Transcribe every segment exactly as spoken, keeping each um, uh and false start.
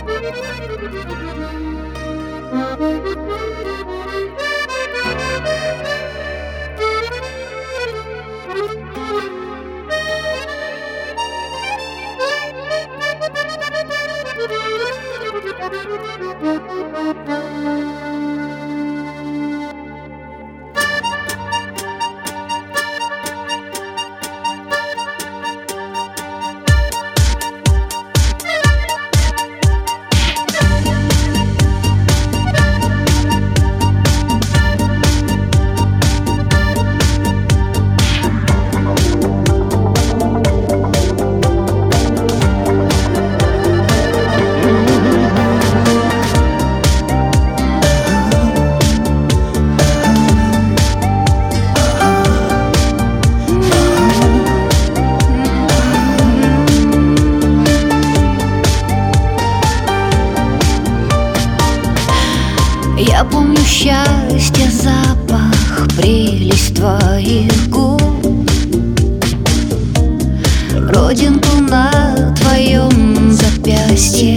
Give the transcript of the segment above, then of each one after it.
Я помню счастье, запах, прелесть твоих губ, родинку на твоем запястье.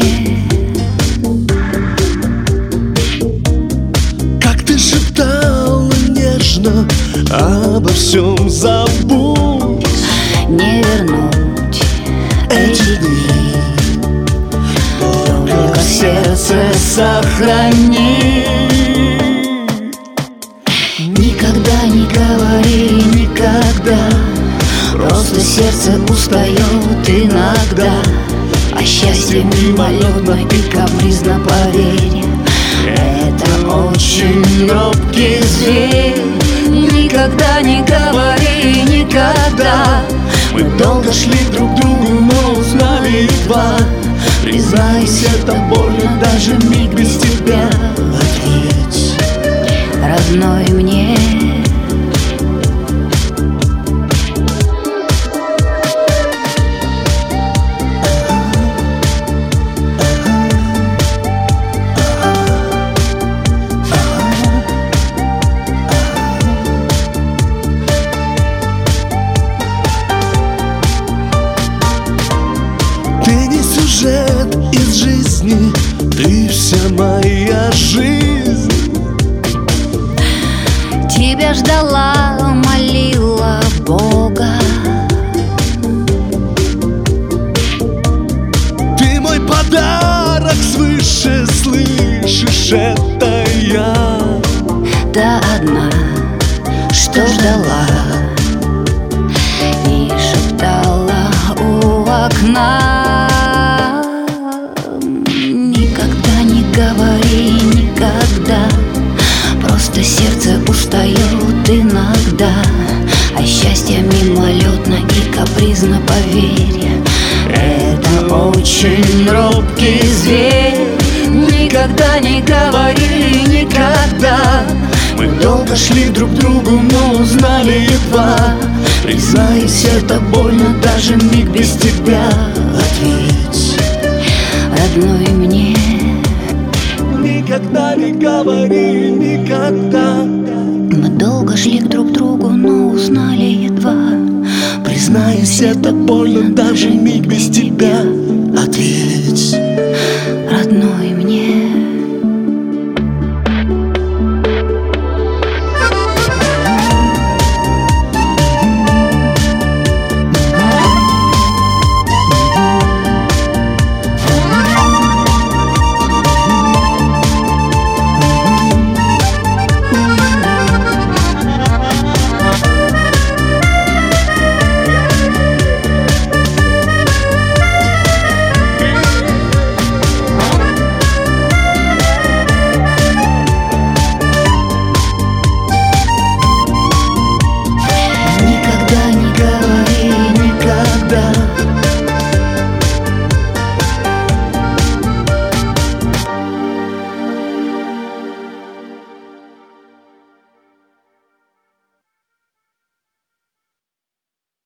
Как ты шептала нежно, обо всем забудь, не вернуть эти дни, только сердце сохрани. Никогда не говори никогда, просто сердце устает иногда, а счастье мимолетно и капризно, поверь, это очень робкий зверь. Никогда не говори никогда, мы долго шли друг к другу, но узнали едва. признайся, это больно, даже миг без тебя. Ответь, родной мне. ты не сюжет из жизни, ты вся моя жизнь. Тебя ждала, молила Бога. Ты мой подарок свыше, слышишь, это я. Та одна, что ждала и шептала у окна. Никогда не говори никогда, просто сердце устает иногда, а счастье мимолетно и капризно, поверь, это очень робкий зверь. Никогда не говори никогда, мы долго шли друг к другу, но узнали едва. признайся, это больно, даже миг без тебя. Ответь, родной мне. никогда не говори никогда. Мы долго шли друг к другу, но узнали едва. Признайся, это больно, даже миг без тебя. Ответь.